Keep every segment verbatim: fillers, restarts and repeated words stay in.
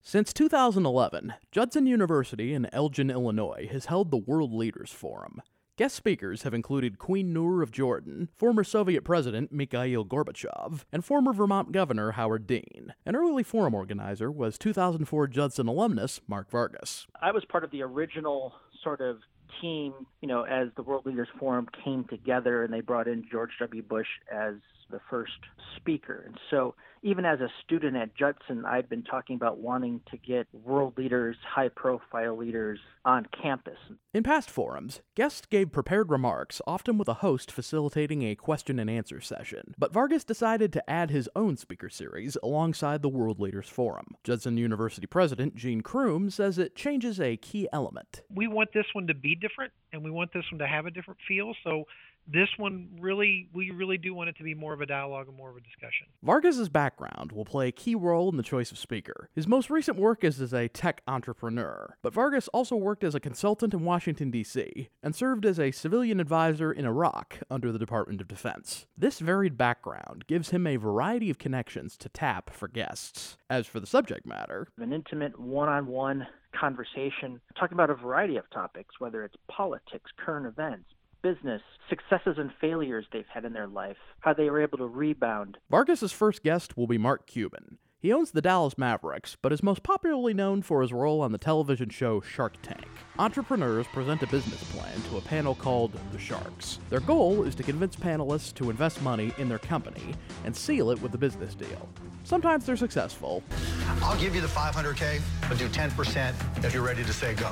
Since two thousand eleven, Judson University in Elgin, Illinois has held the World Leaders Forum. Guest speakers have included Queen Noor of Jordan, former Soviet President Mikhail Gorbachev, and former Vermont Governor Howard Dean. An early forum organizer was two thousand four Judson alumnus Mark Vargas. I was part of the original sort of team, you know, as the World Leaders Forum came together and they brought in George W. Bush as the first speaker. And so even as a student at Judson, I'd been talking about wanting to get world leaders, high-profile leaders on campus. In past forums, guests gave prepared remarks, often with a host facilitating a question and answer session. But Vargas decided to add his own speaker series alongside the World Leaders Forum. Judson University President Gene Crume says it changes a key element. We want this one to be different, and we want this one to have a different feel. So this one really, we really do want it to be more of a dialogue and more of a discussion. Vargas's background will play a key role in the choice of speaker. His most recent work is as a tech entrepreneur, but Vargas also worked as a consultant in Washington, D C, and served as a civilian advisor in Iraq under the Department of Defense. This varied background gives him a variety of connections to tap for guests. As for the subject matter, an intimate one-on-one conversation talking about a variety of topics, whether it's politics, current events, business, successes and failures they've had in their life, how they were able to rebound. Vargas's first guest will be Mark Cuban. He owns the Dallas Mavericks, but is most popularly known for his role on the television show Shark Tank. Entrepreneurs present a business plan to a panel called the Sharks. Their goal is to convince panelists to invest money in their company and seal it with a business deal. Sometimes they're successful. I'll give you the five hundred K, but do ten percent if you're ready to say go.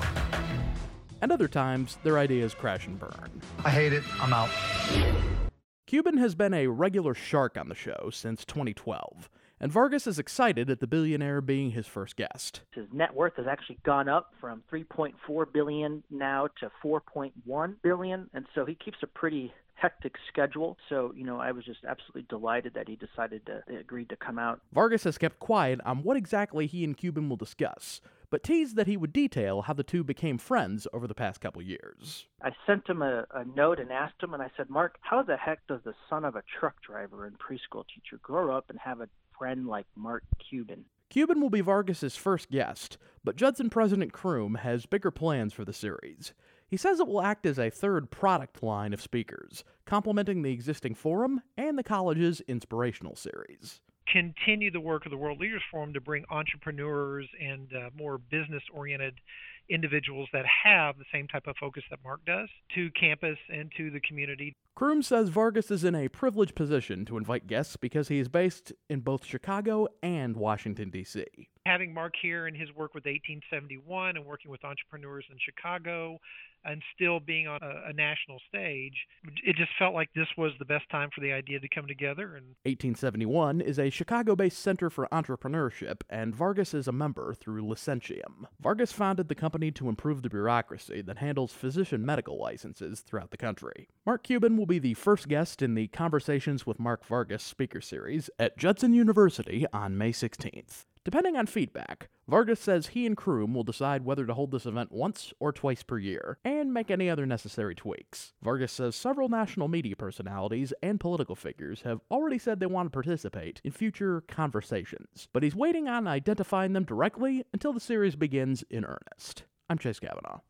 And other times, their ideas crash and burn. I hate it. I'm out. Cuban has been a regular shark on the show since twenty twelve, and Vargas is excited at the billionaire being his first guest. His net worth has actually gone up from three point four billion dollars now to four point one billion dollars, and so he keeps a pretty hectic schedule. So, you know, I was just absolutely delighted that he decided to agree to come out. Vargas has kept quiet on what exactly he and Cuban will discuss, but teased that he would detail how the two became friends over the past couple years. I sent him a, a note and asked him, and I said, Mark, how the heck does the son of a truck driver and preschool teacher grow up and have a friend like Mark Cuban? Cuban will be Vargas's first guest, but Judson President Crume has bigger plans for the series. He says it will act as a third product line of speakers, complementing the existing forum and the college's inspirational series. Continue the work of the World Leaders Forum to bring entrepreneurs and uh, more business-oriented individuals that have the same type of focus that Mark does to campus and to the community. Crume says Vargas is in a privileged position to invite guests because he is based in both Chicago and Washington, D C. Having Mark here and his work with eighteen seventy-one and working with entrepreneurs in Chicago and still being on a, a national stage, it just felt like this was the best time for the idea to come together. And eighteen seventy-one is a Chicago-based center for entrepreneurship, and Vargas is a member through Licentium. Vargas founded the company to improve the bureaucracy that handles physician medical licenses throughout the country. Mark Cuban will be the first guest in the Conversations with Mark Vargas speaker series at Judson University on May sixteenth. Depending on feedback, Vargas says he and Crume will decide whether to hold this event once or twice per year, and make any other necessary tweaks. Vargas says several national media personalities and political figures have already said they want to participate in future conversations, but he's waiting on identifying them directly until the series begins in earnest. I'm Chase Kavanaugh.